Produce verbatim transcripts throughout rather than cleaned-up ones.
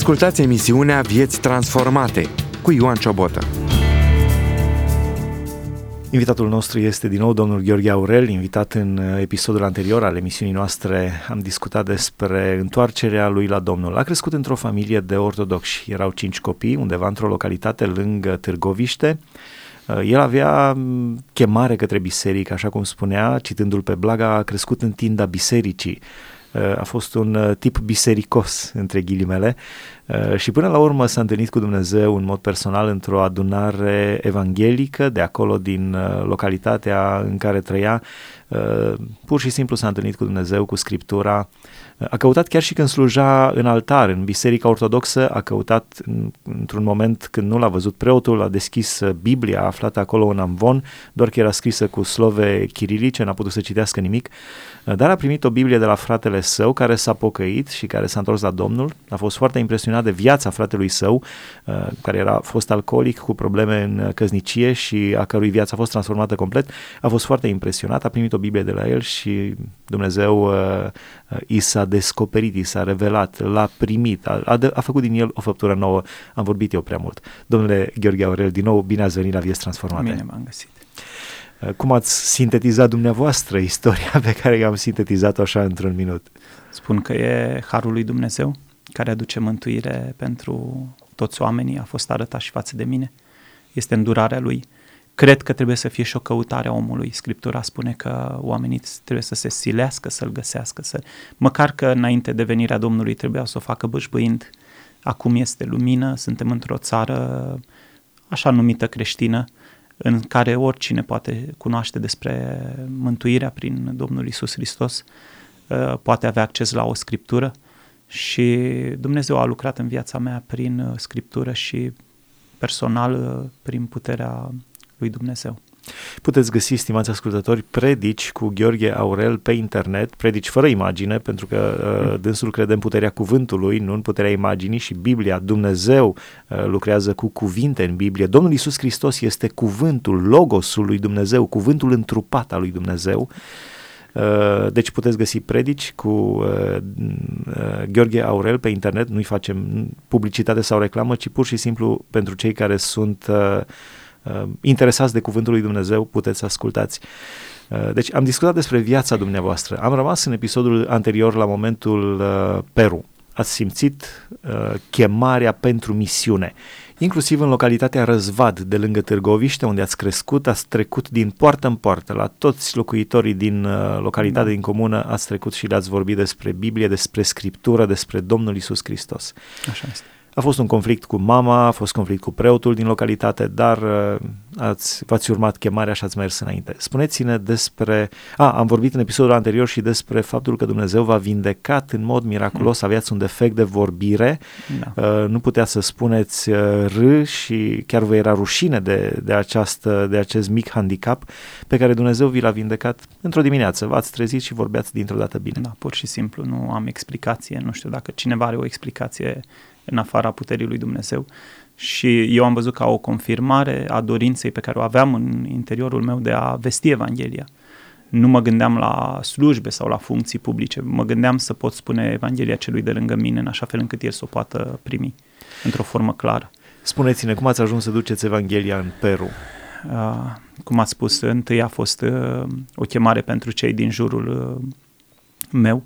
Ascultați emisiunea Vieți Transformate cu Ioan Ciobotă. Invitatul nostru este din nou domnul Gheorghe Aurel. Invitat în episodul anterior al emisiunii noastre, am discutat despre întoarcerea lui la Domnul. A crescut într-o familie de ortodoxi. Erau cinci copii, undeva într-o localitate lângă Târgoviște. El avea chemare către biserică, așa cum spunea, citându-l pe Blaga, a crescut în tinda bisericii. A fost un tip bisericos, între ghilimele, și până la urmă s-a întâlnit cu Dumnezeu în mod personal într-o adunare evanghelică de acolo din localitatea în care trăia. Pur și simplu s-a întâlnit cu Dumnezeu, cu Scriptura. A căutat chiar și când sluja în altar, în biserica ortodoxă, a căutat într-un moment când nu l-a văzut preotul, a deschis Biblia, a aflat acolo un amvon, doar că era scrisă cu slove chirilice, n-a putut să citească nimic, dar a primit o Biblie de la fratele său care s-a pocăit și care s-a întors la Domnul. A fost foarte impresionat de viața fratelui său, care era fost alcoolic cu probleme în căsnicie și a cărui viață a fost transformată complet. A fost foarte impresionat, a primit o Biblie de la el și Dumnezeu i s-a descoperit, i s-a revelat, l-a primit, a, a, a făcut din el o făptură nouă. Am vorbit eu prea mult. Domnule Gheorghe Aurel, din nou, bine ați venit la Vieți Transformate. Bine m-am găsit. Cum ați sintetizat dumneavoastră istoria pe care i-am sintetizat-o așa într-un minut? Spun că e harul lui Dumnezeu care aduce mântuire pentru toți oamenii, a fost arătat și față de mine. Este îndurarea lui. Cred că trebuie să fie și o căutare a omului. Scriptura spune că oamenii trebuie să se silească să-l găsească, să... măcar că înainte de venirea Domnului trebuia să o facă bâșbâind. Acum este lumină, suntem într-o țară așa numită creștină, în care oricine poate cunoaște despre mântuirea prin Domnul Iisus Hristos, poate avea acces la o scriptură și Dumnezeu a lucrat în viața mea prin scriptură și personal prin puterea lui Dumnezeu. Puteți găsi, stimați ascultători, predici cu Gheorghe Aurel pe internet, predici fără imagine, pentru că uh, dânsul crede în puterea cuvântului, nu în puterea imaginii, și Biblia, Dumnezeu uh, lucrează cu cuvinte în Biblie. Domnul Iisus Hristos este cuvântul, logosul lui Dumnezeu, cuvântul întrupat al lui Dumnezeu. Deci puteți găsi predici cu uh, uh, Gheorghe Aurel pe internet, nu-i facem publicitate sau reclamă, ci pur și simplu pentru cei care sunt uh, uh, interesați de cuvântul lui Dumnezeu, puteți să ascultați. Uh, deci am discutat despre viața dumneavoastră, am rămas în episodul anterior la momentul uh, Peru. Ați simțit uh, chemarea pentru misiune, inclusiv în localitatea Răzvad de lângă Târgoviște, unde ați crescut, ați trecut din poartă în poartă, la toți locuitorii din uh, localitate, da. din comună, ați trecut și le-ați vorbit despre Biblie, despre Scriptură, despre Domnul Iisus Hristos. Așa este. A fost un conflict cu mama, a fost conflict cu preotul din localitate, dar uh, ați, v-ați urmat chemarea și ați mers înainte. Spuneți-ne despre... A, am vorbit în episodul anterior și despre faptul că Dumnezeu v-a vindecat în mod miraculos, hmm. aveați un defect de vorbire, da. uh, nu puteați să spuneți uh, R și chiar vă era rușine de, de, această, de acest mic handicap pe care Dumnezeu vi l-a vindecat într-o dimineață. V-ați trezit și vorbeați dintr-o dată bine. Da, pur și simplu, nu am explicație, nu știu dacă cineva are o explicație în afara puterii lui Dumnezeu, și eu am văzut ca o confirmare a dorinței pe care o aveam în interiorul meu de a vesti Evanghelia. Nu mă gândeam la slujbe sau la funcții publice, mă gândeam să pot spune Evanghelia celui de lângă mine în așa fel încât el să o poată primi într-o formă clară. Spuneți-ne, cum ați ajuns să duceți Evanghelia în Peru? Uh, cum ați spus, întâi a fost uh, o chemare pentru cei din jurul uh, meu,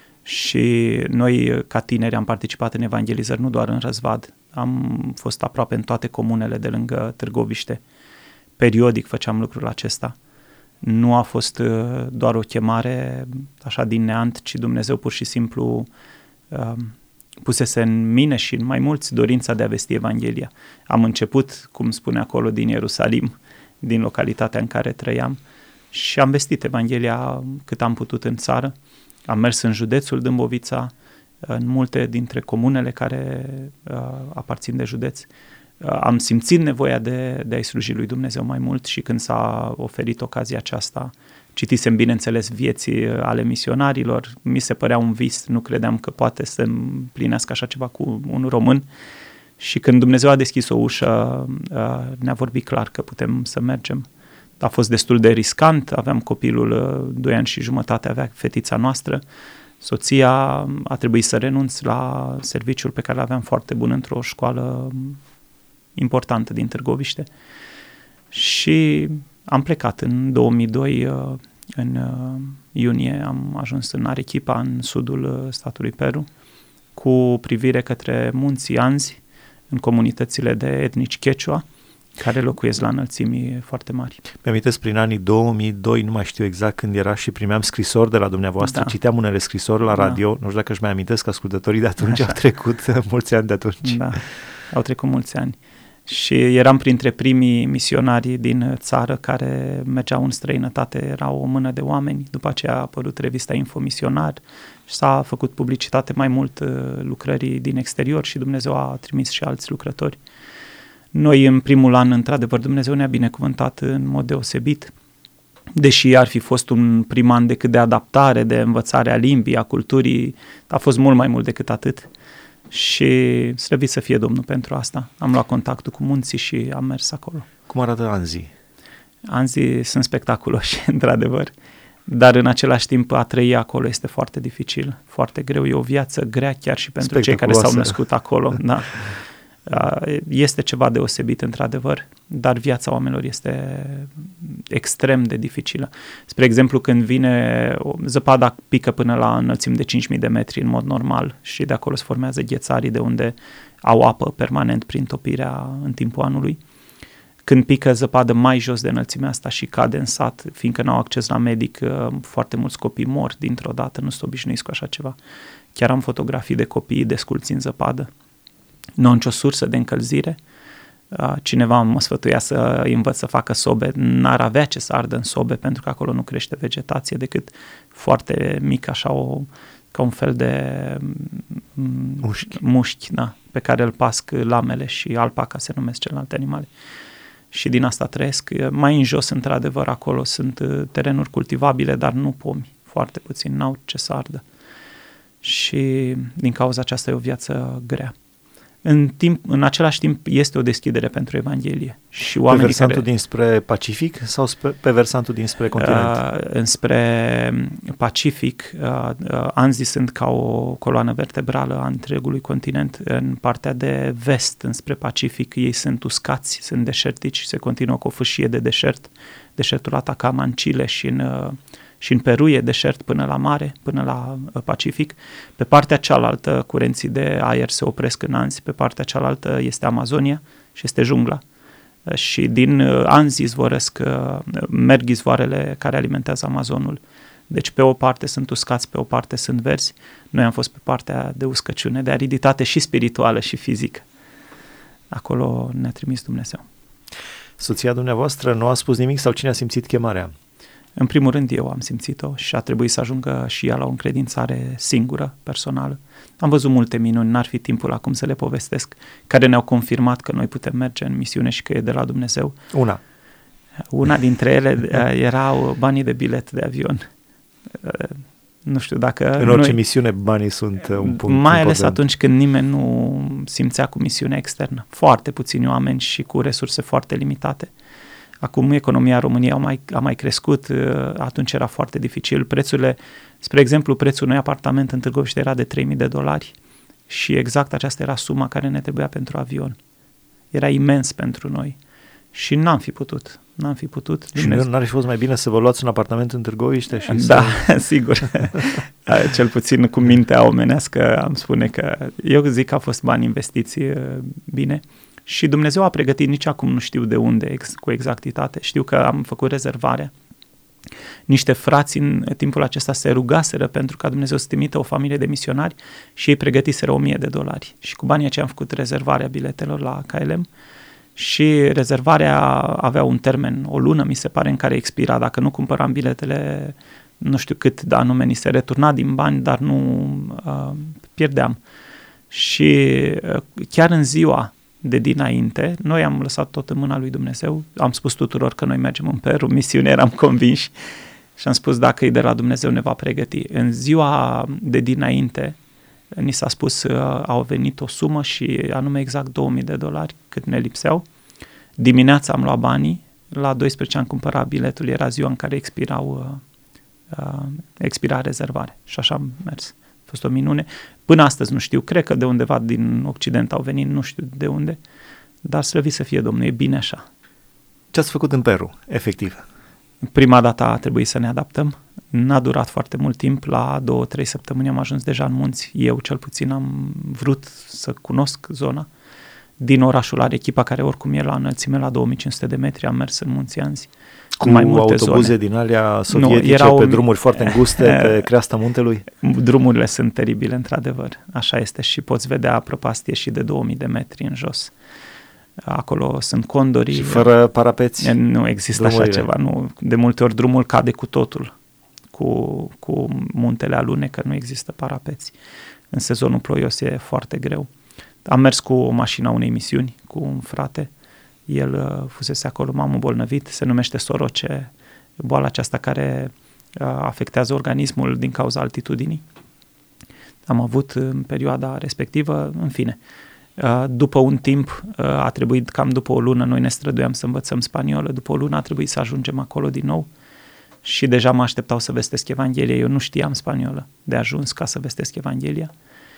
și noi, ca tineri, am participat în evangelizări nu doar în Răzvad, am fost aproape în toate comunele de lângă Târgoviște. Periodic făceam lucrul acesta. Nu a fost doar o chemare așa din neant, ci Dumnezeu pur și simplu uh, pusese în mine și în mai mulți dorința de a vesti Evanghelia. Am început, cum spune acolo, din Ierusalim, din localitatea în care trăiam, și am vestit Evanghelia cât am putut în țară. Am mers în județul Dâmbovița, în multe dintre comunele care uh, aparțin de județ. Uh, am simțit nevoia de, de a-i sluji lui Dumnezeu mai mult și când s-a oferit ocazia aceasta, citisem, bineînțeles, vieții ale misionarilor, mi se părea un vis, nu credeam că poate să împlinească așa ceva cu un român, și când Dumnezeu a deschis o ușă, uh, ne-a vorbit clar că putem să mergem. A fost destul de riscant, aveam copilul doi ani și jumătate, avea fetița noastră Soția a trebuit să renunț la serviciul pe care l-aveam foarte bun într-o școală importantă din Târgoviște și am plecat în două mii doi, în iunie am ajuns în Arequipa, în sudul statului Peru, cu privire către munții Anzi, în comunitățile de etnici Quechua, care locuiesc la înălțimi foarte mari. Mi-amintesc prin anii două mii doi, nu mai știu exact când era, și primeam scrisori de la dumneavoastră, Da. citeam unele scrisori la radio, da. Nu știu dacă își mai amintesc, ascultătorii de atunci Așa. au trecut mulți ani de atunci. Da, au trecut mulți ani. Și eram printre primii misionari din țară care mergeau în străinătate, erau o mână de oameni, după aceea a apărut revista Info Misionar și s-a făcut publicitate mai mult lucrării din exterior și Dumnezeu a trimis și alți lucrători. Noi în primul an, într-adevăr, Dumnezeu ne-a binecuvântat în mod deosebit, deși ar fi fost un prim an decât de adaptare, de învățare a limbii, a culturii, a fost mult mai mult decât atât. Și slăvit să fie Domnul pentru asta. Am luat contactul cu munții și am mers acolo. Cum arată Anzi? Anzii sunt spectaculoși, într-adevăr, dar în același timp a trăi acolo este foarte dificil, foarte greu. E o viață grea chiar și pentru cei care s-au născut acolo. Da. Este ceva deosebit, într-adevăr, dar viața oamenilor este extrem de dificilă. Spre exemplu, când vine zăpada pică până la înălțimi de cinci mii de metri în mod normal și de acolo se formează ghețarii de unde au apă permanent prin topirea în timpul anului. Când pică zăpadă mai jos de înălțimea asta și cade în sat, fiindcă n-au acces la medic, foarte mulți copii mor dintr-o dată, nu sunt obișnuiți cu așa ceva. Chiar am fotografii de copii desculți în zăpadă. Nu au nicio sursă de încălzire. Cineva mă sfătuia să îi învăț să facă sobe. N-ar avea ce să ardă în sobe pentru că acolo nu crește vegetație decât foarte mic, așa o, ca un fel de mușchi, mușchi da, pe care îl pasc lamele și alpaca se numesc celelalte animale. Și din asta trăiesc. Mai în jos, într-adevăr, acolo sunt terenuri cultivabile, dar nu pomi. Foarte puțin, n-au ce să ardă. Și din cauza aceasta e o viață grea. În, timp, în același timp este o deschidere pentru Evanghelie. Și pe versantul care, dinspre Pacific sau spre, pe versantul dinspre continent? Uh, înspre Pacific, uh, uh, Anzii sunt ca o coloană vertebrală a întregului continent. În partea de vest, înspre Pacific, ei sunt uscați, sunt deșertici, se continuă cu o fâșie de deșert. Deșertul Atacama în Chile și în... Uh, și în Peru e deșert până la mare, până la Pacific. Pe partea cealaltă, curenții de aer se opresc în Anzi, pe partea cealaltă este Amazonia și este jungla. Și din Anzi izvorăsc, merg izvoarele care alimentează Amazonul. Deci pe o parte sunt uscați, pe o parte sunt verzi. Noi am fost pe partea de uscăciune, de ariditate și spirituală și fizică. Acolo ne-a trimis Dumnezeu. Soția dumneavoastră nu a spus nimic sau cine a simțit chemarea? În primul rând eu am simțit-o și a trebuit să ajungă și ea la o încredințare singură, personală. Am văzut multe minuni, n-ar fi timpul acum să le povestesc, care ne-au confirmat că noi putem merge în misiune și că e de la Dumnezeu. Una. Una dintre ele erau banii de bilet de avion. Nu știu dacă... În orice noi, misiune banii sunt un punct important. Mai ales atunci când nimeni nu simțea cu misiunea externă. Foarte puțini oameni și cu resurse foarte limitate. Acum economia României a mai, a mai crescut, atunci era foarte dificil. Prețurile, spre exemplu, prețul unui apartament în Târgoviște era de trei mii de dolari și exact aceasta era suma care ne trebuia pentru avion. Era imens pentru noi și n-am fi putut. N-am fi putut. Și nu n-ar fi fost mai bine să vă luați un apartament în Târgoviște? Și da, să... sigur. Cel puțin cu mintea omenească am spune că eu zic că a fost bani investiți bine. Și Dumnezeu a pregătit, nici acum nu știu de unde ex, cu exactitate. Știu că am făcut rezervarea. Niște frați în timpul acesta se rugaseră pentru ca Dumnezeu să trimită o familie de misionari și ei pregătiseră o mie de dolari. Și cu banii aceia am făcut rezervarea biletelor la K L M și rezervarea avea un termen, o lună mi se pare, în care expira. Dacă nu cumpăram biletele, nu știu cât de anume ni se returna din bani, dar nu uh, pierdeam. Și uh, chiar în ziua de dinainte, noi am lăsat tot în mâna lui Dumnezeu, am spus tuturor că noi mergem în Peru, misiune, eram convinși și am spus dacă e de la Dumnezeu ne va pregăti. În ziua de dinainte ni s-a spus uh, au venit o sumă și anume exact două mii de dolari cât ne lipseau. Dimineața am luat banii, la douăsprezece am cumpărat biletul, era ziua în care expirau, uh, uh, expira rezervare și așa am mers. fost o minune. Până astăzi nu știu, cred că de undeva din Occident au venit, nu știu de unde, dar slăvit să fie Domnul, e bine așa. Ce ați făcut în Peru, efectiv? Prima dată a trebuit să ne adaptăm, n-a durat foarte mult timp, la două, trei săptămâni am ajuns deja în munți, eu cel puțin am vrut să cunosc zona. Din orașul Arequipa, care oricum e la înălțime la două mii cinci sute de metri, am mers în munții Anzi. Cu mai multe autobuze zone. din alea sovietice, nu, erau pe drumuri foarte înguste, pe creasta muntelui? Drumurile sunt teribile, într-adevăr. Așa este și poți vedea prăpastie și de două mii de metri în jos. Acolo sunt condorii. Și fără parapeți? Nu există drumurile. Așa ceva. Nu. De multe ori drumul cade cu totul, cu, cu muntele alunecă, nu există parapeți. În sezonul ploios e foarte greu. Am mers cu o mașină unei misiuni, cu un frate. El uh, fusese acolo, m-am îmbolnăvit, se numește soroce, boala aceasta care uh, afectează organismul din cauza altitudinii. Am avut în perioada respectivă, în fine. Uh, după un timp, uh, a trebuit, cam după o lună, noi ne străduiam să învățăm spaniolă, după o lună a trebuit să ajungem acolo din nou și deja mă așteptau să vestesc Evanghelia. Eu nu știam spaniolă de ajuns ca să vestesc Evanghelia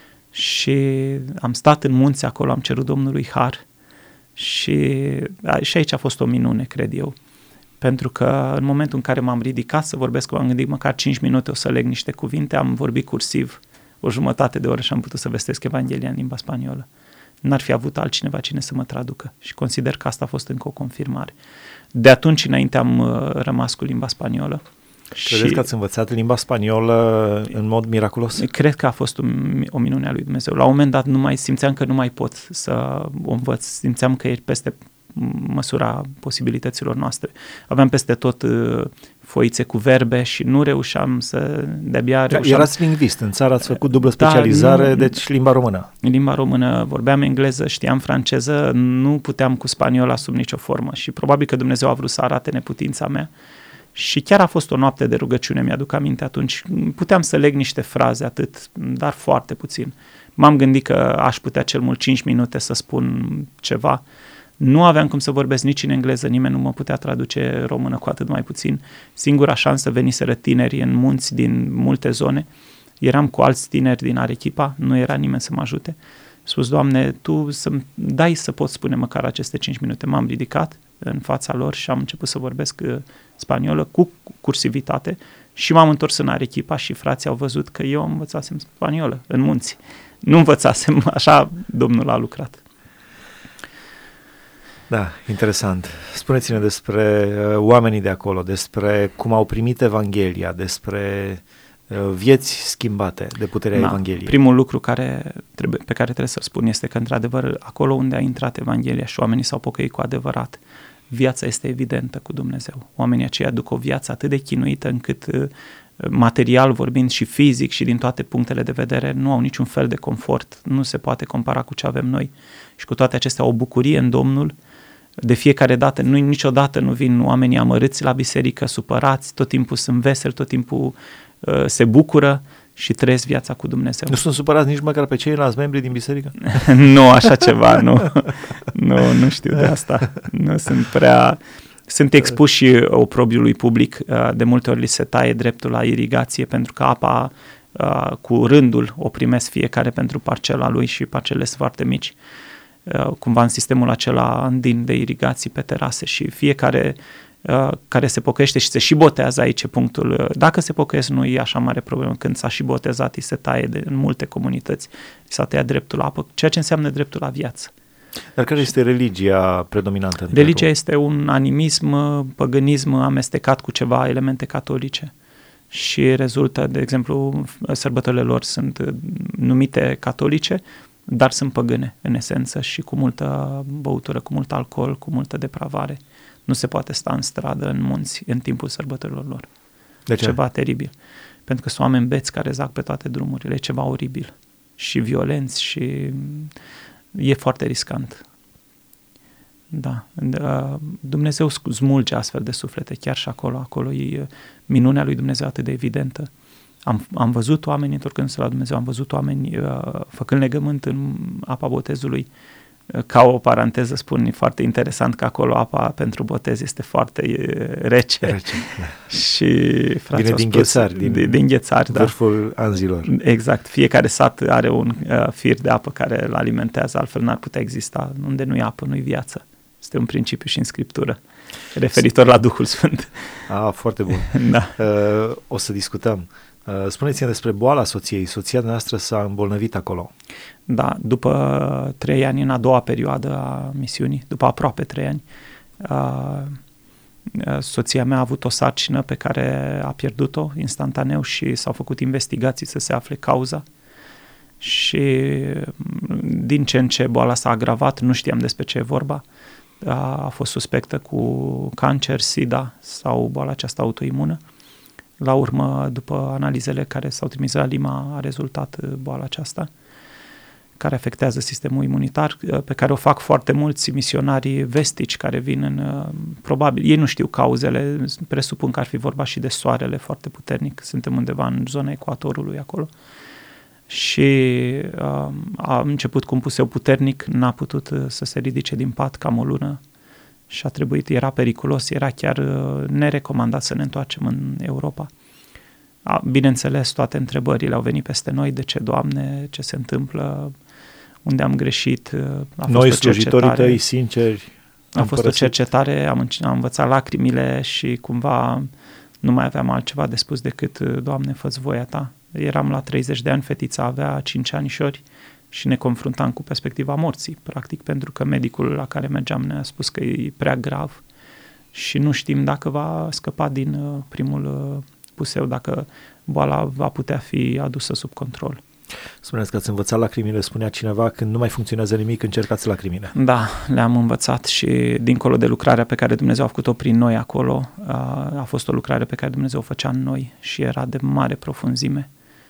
și am stat în munți acolo, am cerut Domnului har. Și, și aici a fost o minune, cred eu, pentru că în momentul în care m-am ridicat să vorbesc, m-am gândit măcar cinci minute o să leg niște cuvinte, am vorbit cursiv o jumătate de oră și am putut să vestesc Evanghelia în limba spaniolă. N-ar fi avut altcineva cine să mă traducă și consider că asta a fost încă o confirmare. De atunci înainte am uh, rămas cu limba spaniolă. Credeți și că ați învățat limba spaniolă în mod miraculos? Cred că a fost o, o minune a lui Dumnezeu. La un moment dat nu mai simțeam că nu mai pot să o învăț. Simțeam că e peste măsura posibilităților noastre. Aveam peste tot uh, foițe cu verbe și nu reușeam să... De-abia reușeam. Erați lingvist, în țară ați făcut dublă specializare, da, nu, deci limba română. Limba română, vorbeam engleză, știam franceză, nu puteam cu spaniola sub nicio formă și probabil că Dumnezeu a vrut să arate neputința mea. Și chiar a fost o noapte de rugăciune, mi-aduc aminte atunci. Puteam să leg niște fraze atât, dar foarte puțin. M-am gândit că aș putea cel mult cinci minute să spun ceva. Nu aveam cum să vorbesc nici în engleză, nimeni nu mă putea traduce română cu atât mai puțin. Singura șansă veniseră tineri în munți din multe zone. Eram cu alți tineri din Arequipa, nu era nimeni să mă ajute. Spus, Doamne, Tu să-mi dai să pot spune măcar aceste cinci minute. M-am ridicat în fața lor și am început să vorbesc spaniolă cu cursivitate și m-am întors în Arequipa și frații au văzut că eu învățasem spaniolă în munți. Nu învățasem, așa Domnul a lucrat. Da, interesant. Spuneți-ne despre uh, oamenii de acolo, despre cum au primit Evanghelia, despre uh, vieți schimbate de puterea da, Evangheliei. Primul lucru care trebuie, pe care trebuie să-l spun este că, într-adevăr, acolo unde a intrat Evanghelia și oamenii s-au pocăit cu adevărat, viața este evidentă cu Dumnezeu. Oamenii aceia duc o viață atât de chinuită încât uh, material vorbind și fizic și din toate punctele de vedere nu au niciun fel de confort, nu se poate compara cu ce avem noi. Și cu toate acestea o bucurie în Domnul. De fiecare dată, nu, niciodată nu vin oamenii amărâți la biserică, supărați, tot timpul sunt veseli, tot timpul uh, se bucură și trăiesc viața cu Dumnezeu. Nu sunt supărați nici măcar pe ceilalți membri din biserică? Nu, așa ceva, nu. Nu, nu știu de asta. Nu sunt prea... Sunt expuși oprobiului public, de multe ori li se taie dreptul la irigație pentru că apa cu rândul o primesc fiecare pentru parcela lui și parcelele sunt foarte mici. Cumva în sistemul acela andin de irigații pe terase și fiecare care se pocăiește și se și botează, aici e punctul. Dacă se pocăiesc nu e așa mare problemă, când s-a și botezat, îi se taie de, în multe comunități, îi s-a tăiat dreptul la apă, ceea ce înseamnă dreptul la viață. Dar care este religia predominantă? Religia este un animism, păgânism amestecat cu ceva elemente catolice și rezultă, de exemplu, sărbătorile lor sunt numite catolice, dar sunt păgâne în esență și cu multă băutură, cu mult alcool, cu multă depravare. Nu se poate sta în stradă, în munți, în timpul sărbătorilor lor. De ce? Ceva teribil. Pentru că sunt oameni beți care zac pe toate drumurile, e ceva oribil și violenți și e foarte riscant. Da. Dumnezeu smulge astfel de suflete, chiar și acolo. Acolo e minunea lui Dumnezeu atât de evidentă. Am, am văzut oameni întorcându-se la Dumnezeu, am văzut oameni uh, făcând legământ în apa botezului, Ca o paranteză spun, e foarte interesant că acolo apa pentru botez este foarte rece, rece da. Și frații Vine din Ghețari, din, din, din Ghețari, vârful da. Anzilor. Exact, fiecare sat are un uh, fir de apă care îl alimentează, altfel n-ar putea exista, unde nu-i apă, nu-i viață. Este un principiu și în Scriptură, referitor la Duhul Sfânt. Ah, foarte bun. Da. Uh, o să discutăm. Uh, spuneți-mi despre boala soției. Soția noastră s-a îmbolnăvit acolo. Da, după trei ani, în a doua perioadă a misiunii, după aproape trei ani, uh, soția mea a avut o sarcină pe care a pierdut-o instantaneu și s-au făcut investigații să se afle cauza. Și din ce în ce boala s-a agravat, nu știam despre ce e vorba, a, a fost suspectă cu cancer, SIDA sau boala aceasta autoimună. La urmă, după analizele care s-au trimis la Lima, a rezultat boala aceasta, care afectează sistemul imunitar, pe care o fac foarte mulți misionarii vestici care vin în... Probabil, ei nu știu cauzele, presupun că ar fi vorba și de soarele foarte puternic, suntem undeva în zona ecuatorului acolo. Și uh, a început cu un puseu puternic, n-a putut uh, să se ridice din pat cam o lună și a trebuit, era periculos, era chiar uh, nerecomandat să ne întoarcem în Europa. A, bineînțeles, toate întrebările au venit peste noi, de ce, Doamne, ce se întâmplă, unde am greșit. Uh, a noi, fost slujitorii tăi, sinceri, a fost părăsit. O cercetare, am, am învățat lacrimile și cumva nu mai aveam altceva de spus decât, Doamne, fă-ți voia ta. Eram la treizeci de ani, fetița avea cinci anișori și ne confruntam cu perspectiva morții, practic, pentru că medicul la care mergeam ne-a spus că e prea grav și nu știm dacă va scăpa din primul puseu, dacă boala va putea fi adusă sub control. Spuneți că ați învățat lacrimile, spunea cineva, când nu mai funcționează nimic, încercați lacrimile. Da, le-am învățat și dincolo de lucrarea pe care Dumnezeu a făcut-o prin noi acolo, a fost o lucrare pe care Dumnezeu o făcea în noi și era de mare profunzime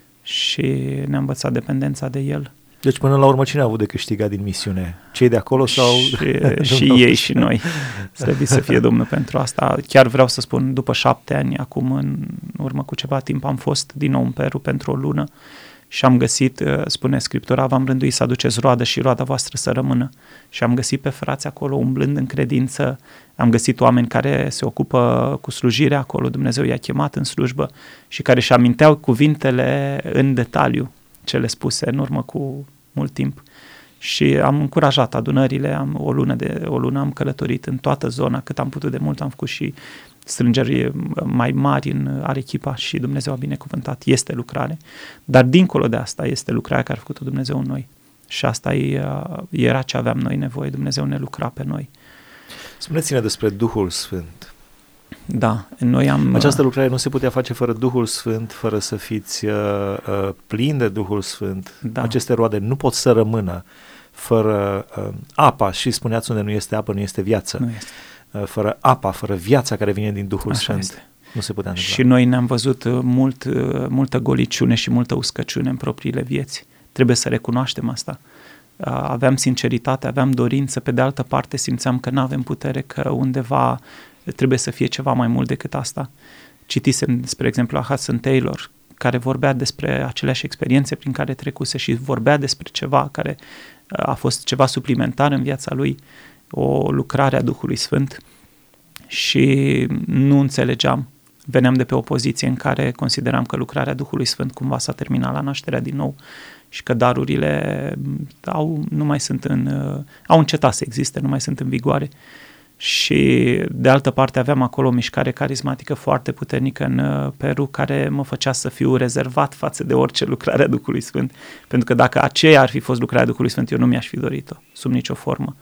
și ne-a învățat dependența de El. Deci până la urmă cine a avut de câștigat din misiune? Cei de acolo sau... Și, și ei și noi. Trebuie să fie Domnul pentru asta. Chiar vreau să spun, după șapte ani, acum în urmă cu ceva timp, am fost din nou în Peru pentru o lună și am găsit, spune Scriptura, v-am rânduit să aduceți roadă și roada voastră să rămână. Și am găsit pe frați acolo umblând în credință, am găsit oameni care se ocupă cu slujirea acolo, Dumnezeu i-a chemat în slujbă și care își aminteau cuvintele în detaliu, cele spuse în urmă cu mult timp. Și am încurajat adunările, am o lună de o lună am călătorit în toată zona, cât am putut de mult, am făcut și strângeri mai mari în Arequipa și Dumnezeu a binecuvântat. Este lucrare, dar dincolo de asta este lucrarea care a făcut-o Dumnezeu în noi. Și asta e, era ce aveam noi nevoie, Dumnezeu ne lucra pe noi. Spuneți-ne despre Duhul Sfânt. Da, noi am... Această lucrare nu se putea face fără Duhul Sfânt, fără să fiți uh, uh, plini de Duhul Sfânt. Da. Aceste roade nu pot să rămână fără uh, apa, și spuneați unde nu este apă, nu este viață. Nu este. Uh, fără apa, fără viața care vine din Duhul Așa Sfânt. Este. Nu se putea întâmpla. Și noi ne-am văzut mult, multă goliciune și multă uscăciune în propriile vieți. Trebuie să recunoaștem asta. Aveam sinceritate, aveam dorință, pe de altă parte simțeam că nu avem putere, că undeva trebuie să fie ceva mai mult decât asta. Citisem, spre exemplu, a Hudson Taylor, care vorbea despre aceleași experiențe prin care trecuse și vorbea despre ceva care a fost ceva suplimentar în viața lui, o lucrare a Duhului Sfânt, și nu înțelegeam. Veneam de pe o poziție în care consideram că lucrarea Duhului Sfânt cumva s-a terminat la nașterea din nou și că darurile au, nu mai sunt în, au încetat să existe, nu mai sunt în vigoare. Și de altă parte aveam acolo o mișcare carismatică foarte puternică în Peru, care mă făcea să fiu rezervat față de orice lucrare a Duhului Sfânt, pentru că dacă aceea ar fi fost lucrarea Duhului Sfânt, eu nu mi-aș fi dorit-o, sub nicio formă.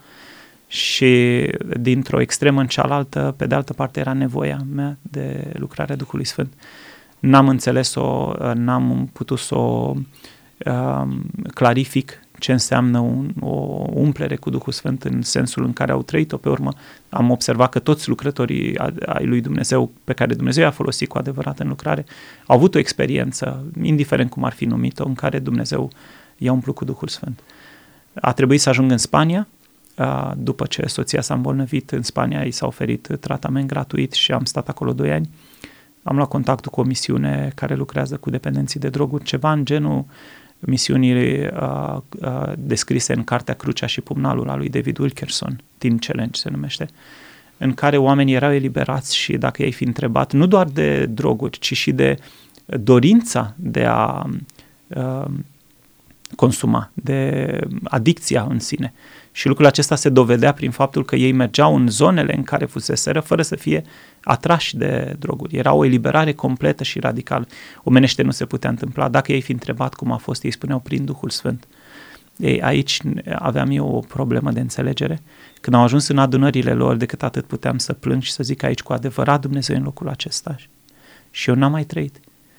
Și dintr-o extremă în cealaltă, pe de altă parte, era nevoia mea de lucrarea Duhului Sfânt. N-am înțeles-o, n-am putut să o uh, clarific ce înseamnă un, o umplere cu Duhul Sfânt în sensul în care au trăit-o. Pe urmă am observat că toți lucrătorii ai lui Dumnezeu, pe care Dumnezeu i-a folosit cu adevărat în lucrare, au avut o experiență, indiferent cum ar fi numit-o, în care Dumnezeu i-a umplut cu Duhul Sfânt. A trebuit să ajung în Spania. După ce soția s-a îmbolnăvit în Spania, i s-a oferit tratament gratuit și am stat acolo doi ani. Am luat contactul cu o misiune care lucrează cu dependenții de droguri, ceva în genul misiunii uh, uh, descrise în cartea Crucea și Pumnalul a lui David Wilkerson, Teen Challenge se numește, în care oamenii erau eliberați și dacă i-ai fi întrebat, nu doar de droguri, ci și de dorința de a uh, consuma, de adicția în sine. Și lucrul acesta se dovedea prin faptul că ei mergeau în zonele în care fuseseră fără să fie atrași de droguri. Era o eliberare completă și radicală. Omenește nu se putea întâmpla. Dacă ei fi întrebat cum a fost, ei spuneau prin Duhul Sfânt. Ei, aici aveam eu o problemă de înțelegere. Când au ajuns în adunările lor, decât atât puteam să plâng și să zic aici cu adevărat Dumnezeu în locul acesta. Și eu n-am mai trăit.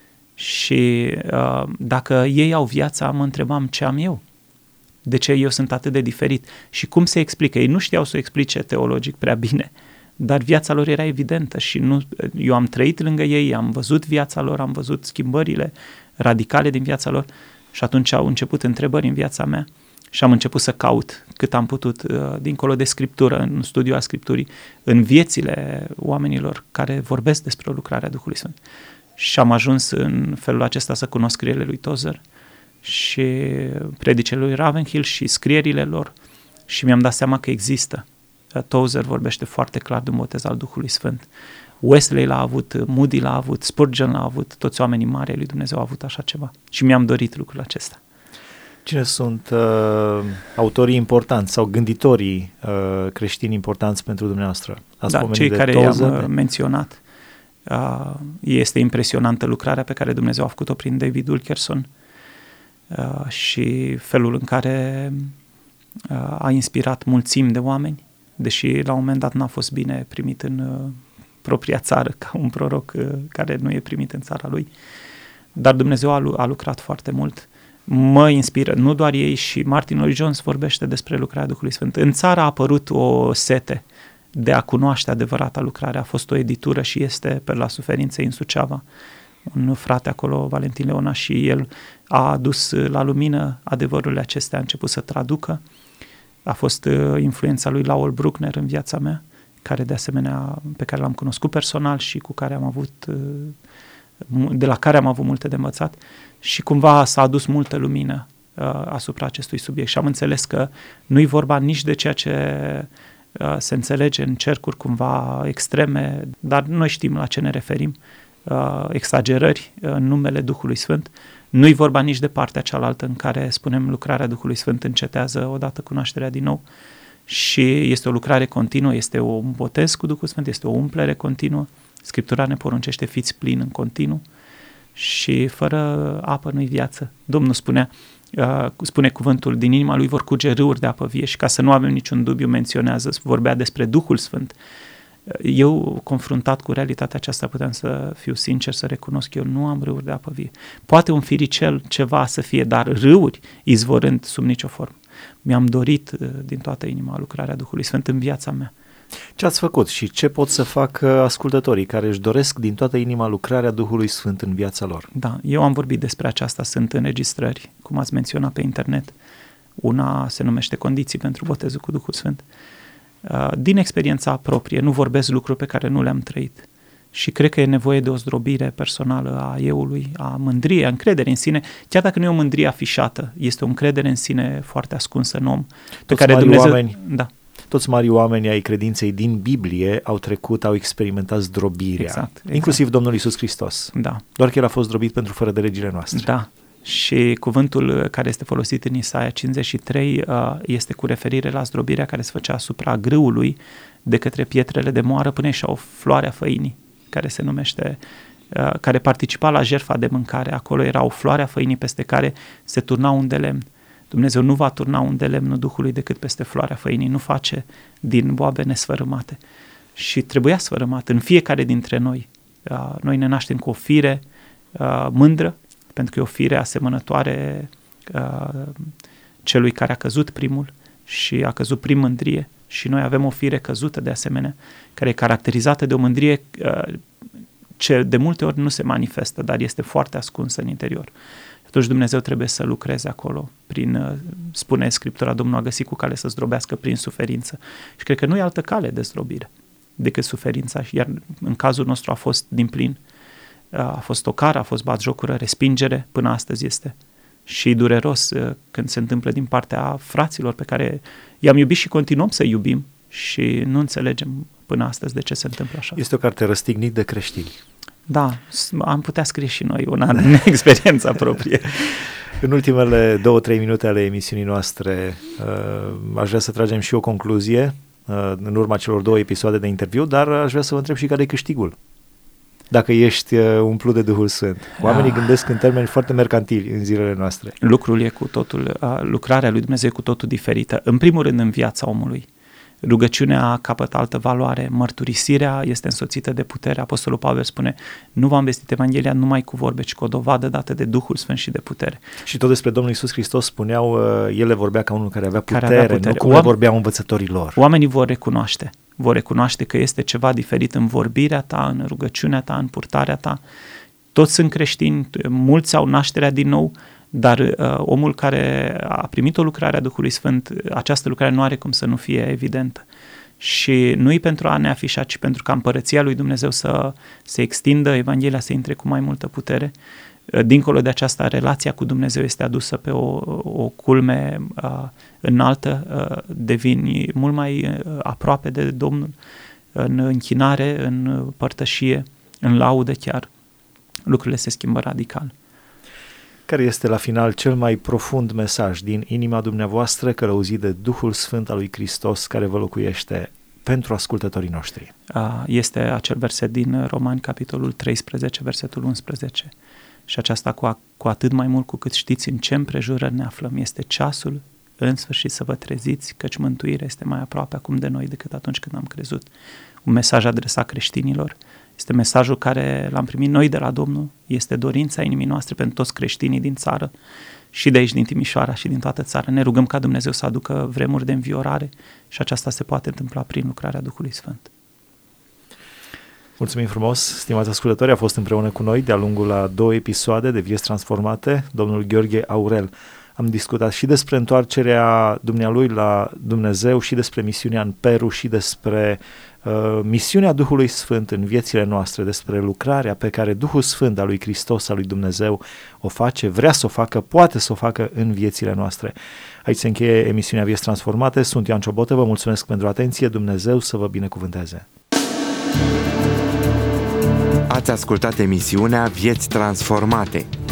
Și uh, dacă ei au viața, mă întrebam ce am eu. De ce eu sunt atât de diferit? Și cum se explică? Ei nu știau să o explice teologic prea bine, dar viața lor era evidentă și nu, eu am trăit lângă ei, am văzut viața lor, am văzut schimbările radicale din viața lor și atunci au început întrebări în viața mea și am început să caut cât am putut, dincolo de Scriptură, în studiul al Scripturii, în viețile oamenilor care vorbesc despre lucrarea Duhului Sfânt. Și am ajuns în felul acesta să cunosc scrierile lui Tozer și predicile lui Ravenhill și scrierile lor și mi-am dat seama că există. Tozer vorbește foarte clar de un botez al Duhului Sfânt. Wesley l-a avut, Moody l-a avut, Spurgeon l-a avut, toți oamenii mari ai lui Dumnezeu au avut așa ceva. Și mi-am dorit lucrul acesta. Cine sunt uh, autorii importanți sau gânditorii uh, creștini importanți pentru dumneavoastră? Ați da, cei de care Tozer, i-am de... menționat. Uh, este impresionantă lucrarea pe care Dumnezeu a făcut-o prin David Wilkerson uh, și felul în care uh, a inspirat mulțimi de oameni, deși la un moment dat n-a fost bine primit în uh, propria țară ca un proroc uh, care nu e primit în țara lui. Dar Dumnezeu a, a lucrat foarte mult. Mă inspiră, nu doar ei, și Martin Lloyd-Jones vorbește despre lucrarea Duhului Sfânt. În țară a apărut o sete de a cunoaște adevărata lucrare. A fost o editură și este pe la Suferinței în Suceava. Un frate acolo, Valentin Leona, și el a adus la lumină adevărurile acestea, a început să traducă. A fost influența lui Lowell Bruckner în viața mea, care de asemenea, pe care l-am cunoscut personal și cu care am avut, de la care am avut multe de învățat și cumva s-a adus multă lumină asupra acestui subiect și am înțeles că nu-i vorba nici de ceea ce se înțelege în cercuri cumva extreme, dar noi știm la ce ne referim, exagerări în numele Duhului Sfânt. Nu-i vorba nici de partea cealaltă în care spunem lucrarea Duhului Sfânt încetează odată cunoașterea din nou și este o lucrare continuă, este un botez cu Duhul Sfânt, este o umplere continuă. Scriptura ne poruncește fiți plini în continuu și fără apă nu-i viață. Domnul spunea, uh, spune cuvântul, din inima lui vor curge râuri de apă vie și ca să nu avem niciun dubiu menționează, vorbea despre Duhul Sfânt. Eu, confruntat cu realitatea aceasta, puteam să fiu sincer, să recunosc că eu nu am râuri de apă vie. Poate un firicel ceva să fie, dar râuri izvorând sub nicio formă. Mi-am dorit uh, din toată inima lucrarea Duhului Sfânt în viața mea. Ce ați făcut și ce pot să facă ascultătorii care își doresc din toată inima lucrarea Duhului Sfânt în viața lor? Da, eu am vorbit despre aceasta, sunt înregistrări, cum ați menționat pe internet. Una se numește Condiții pentru botezul cu Duhul Sfânt. Din experiența proprie, nu vorbesc lucruri pe care nu le-am trăit. Și cred că e nevoie de o zdrobire personală a eului, a mândriei, a încredere în sine, chiar dacă nu e o mândrie afișată, este o încredere în sine foarte ascunsă în om. Pe Toți care Dumnezeu... oameni... Da. Toți marii oameni ai credinței din Biblie au trecut, au experimentat zdrobirea, exact, exact. inclusiv Domnul Iisus Hristos. Da. Doar că El a fost zdrobit pentru fără de legile noastre. Da. Și cuvântul care este folosit în Isaia cincizeci și trei este cu referire la zdrobirea care se făcea asupra grâului de către pietrele de moară până ieșea o floare a făinii, care se numește, care participa la jertfa de mâncare. Acolo era o floare a făinii peste care se turna un de lemn. Dumnezeu nu va turna un de lemnul Duhului decât peste floarea făinii, nu face din boabe nesfărâmate. Și trebuia sfărâmat în fiecare dintre noi. Noi ne naștem cu o fire mândră, pentru că e o fire asemănătoare celui care a căzut primul și a căzut prin mândrie. Și noi avem o fire căzută de asemenea, care e caracterizată de o mândrie ce de multe ori nu se manifestă, dar este foarte ascunsă în interior. Atunci Dumnezeu trebuie să lucreze acolo, prin, spune Scriptura, Domnul a găsit cu cale să zdrobească prin suferință. Și cred că nu e altă cale de zdrobire decât suferința, iar în cazul nostru a fost din plin. A fost ocară, a fost batjocură, respingere, până astăzi este. Și e dureros când se întâmplă din partea fraților pe care i-am iubit și continuăm să iubim și nu înțelegem până astăzi de ce se întâmplă așa. Este o carte răstignit de creștini. Da, am putea scrie și noi una din experiența proprie. În ultimele două, trei minute ale emisiunii noastre aș vrea să tragem și o concluzie în urma celor două episoade de interviu, dar aș vrea să vă întreb și care e câștigul. Dacă ești umplut de Duhul Sfânt. Oamenii ah. gândesc în termeni foarte mercantili în zilele noastre. Lucrul e cu totul, lucrarea lui Dumnezeu e cu totul diferită. În primul rând în viața omului. Rugăciunea capătă altă valoare, mărturisirea este însoțită de putere. Apostolul Pavel spune, nu v-am vestit Evanghelia numai cu vorbe, ci cu o dovadă dată de Duhul Sfânt și de putere. Și tot despre Domnul Iisus Hristos spuneau, ele vorbea ca unul care avea putere, care avea putere. Nu cum le vorbeau învățătorii lor. Oamenii vor recunoaște, vor recunoaște că este ceva diferit în vorbirea ta, în rugăciunea ta, în purtarea ta. Toți sunt creștini, mulți au nașterea din nou, dar uh, omul care a primit o lucrare a Duhului Sfânt, această lucrare nu are cum să nu fie evidentă. Și nu e pentru a ne afișa, ci pentru ca împărăția lui Dumnezeu să se extindă, Evanghelia să intre cu mai multă putere. Uh, dincolo de aceasta, relația cu Dumnezeu este adusă pe o, o culme uh, înaltă, uh, deveni mult mai uh, aproape de Domnul, în închinare, în părtășie, în laudă chiar. Lucrurile se schimbă radical. Care este la final cel mai profund mesaj din inima dumneavoastră călăuzit de Duhul Sfânt al lui Hristos care vă locuiește pentru ascultătorii noștri? Este acel verset din Romani, capitolul treisprezece, versetul unsprezece. Și aceasta cu, a, cu atât mai mult cu cât știți în ce împrejurări ne aflăm. Este ceasul în sfârșit să vă treziți, căci mântuirea este mai aproape acum de noi decât atunci când am crezut. Un mesaj adresat creștinilor. Este mesajul care l-am primit noi de la Domnul, este dorința inimii noastre pentru toți creștinii din țară și de aici din Timișoara și din toată țara. Ne rugăm ca Dumnezeu să aducă vremuri de înviorare și aceasta se poate întâmpla prin lucrarea Duhului Sfânt. Mulțumim frumos, stimați ascultători, a fost împreună cu noi de-a lungul a două episoade de Vieți Transformate, domnul Gheorghe Aurel. Am discutat și despre întoarcerea dumnealui la Dumnezeu și despre misiunea în Peru și despre uh, misiunea Duhului Sfânt în viețile noastre, despre lucrarea pe care Duhul Sfânt al lui Hristos, al lui Dumnezeu o face, vrea să o facă, poate să o facă în viețile noastre. Aici se încheie emisiunea Vieți Transformate. Sunt Ioan Ciobotă, vă mulțumesc pentru atenție, Dumnezeu să vă binecuvânteze. Ați ascultat emisiunea Vieți Transformate.